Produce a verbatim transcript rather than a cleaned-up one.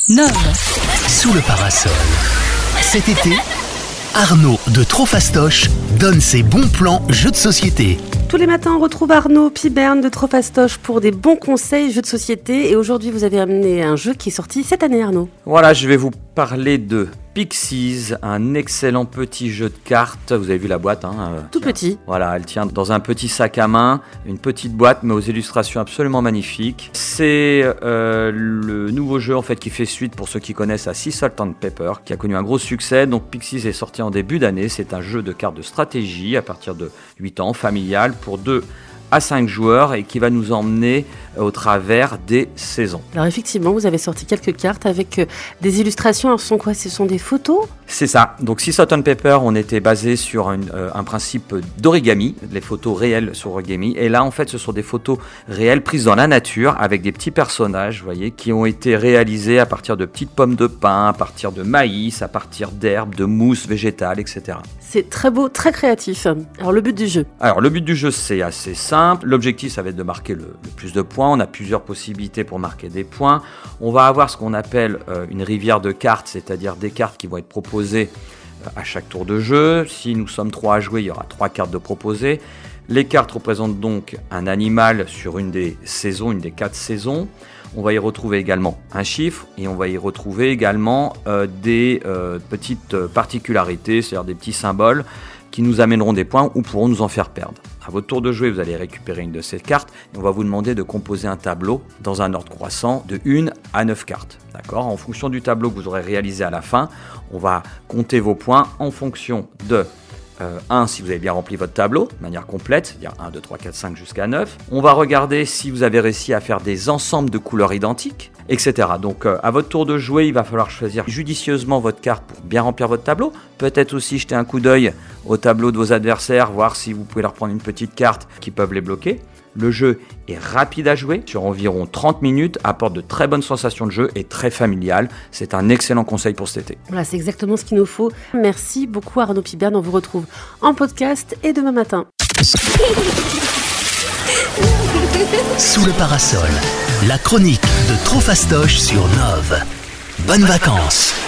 Nove. Sous le parasol. Cet été, Arnaud de Trop Fastoche donne ses bons plans jeux de société. Tous les matins, on retrouve Arnaud Piberne de Trop Fastoche pour des bons conseils jeux de société. Et aujourd'hui, vous avez amené un jeu qui est sorti cette année, Arnaud. Voilà, je vais vous parler de Pixies, un excellent petit jeu de cartes. Vous avez vu la boîte, hein, Tout tiens, petit. Voilà, elle tient dans un petit sac à main, une petite boîte, mais aux illustrations absolument magnifiques. C'est euh, le nouveau jeu en fait qui fait suite pour ceux qui connaissent à Sea Salt and Pepper, qui a connu un gros succès. Donc Pixies est sorti en début d'année. C'est un jeu de cartes de stratégie à partir de huit ans, familial, pour deux à cinq joueurs et qui va nous emmener au travers des saisons. Alors effectivement, vous avez sorti quelques cartes avec euh, des illustrations. Alors ce sont quoi ? Ce sont des photos ? C'est ça. Donc Sea Salt and Pepper, on était basé sur une, euh, un principe d'origami, les photos réelles sur origami. Et là, en fait, ce sont des photos réelles prises dans la nature avec des petits personnages, vous voyez, qui ont été réalisés à partir de petites pommes de pin, à partir de maïs, à partir d'herbes, de mousse végétale, et cetera. C'est très beau, très créatif. Alors le but du jeu ? Alors le but du jeu, c'est assez simple. L'objectif, ça va être de marquer le, le plus de points. On a plusieurs possibilités pour marquer des points. On va avoir ce qu'on appelle euh, une rivière de cartes, c'est-à-dire des cartes qui vont être proposées euh, à chaque tour de jeu. Si nous sommes trois à jouer, il y aura trois cartes de proposées. Les cartes représentent donc un animal sur une des saisons, une des quatre saisons. On va y retrouver également un chiffre et on va y retrouver également euh, des euh, petites particularités, c'est-à-dire des petits symboles qui nous amèneront des points ou pourront nous en faire perdre. À votre tour de jouer, vous allez récupérer une de ces cartes et on va vous demander de composer un tableau dans un ordre croissant de une à neuf cartes. D'accord ? En fonction du tableau que vous aurez réalisé à la fin, on va compter vos points en fonction de Euh, un, si vous avez bien rempli votre tableau de manière complète, c'est-à-dire un, deux, trois, quatre, cinq jusqu'à neuf. On va regarder si vous avez réussi à faire des ensembles de couleurs identiques, et cetera. Donc euh, à votre tour de jouer, il va falloir choisir judicieusement votre carte pour bien remplir votre tableau. Peut-être aussi jeter un coup d'œil au tableau de vos adversaires, voir si vous pouvez leur prendre une petite carte qui peuvent les bloquer. Le jeu est rapide à jouer, sur environ trente minutes, apporte de très bonnes sensations de jeu et très familial. C'est un excellent conseil pour cet été. Voilà, c'est exactement ce qu'il nous faut. Merci beaucoup Arnaud Piberne. On vous retrouve en podcast et demain matin. Sous le parasol, la chronique de Trop Fastoche sur Nove. Bonnes vacances.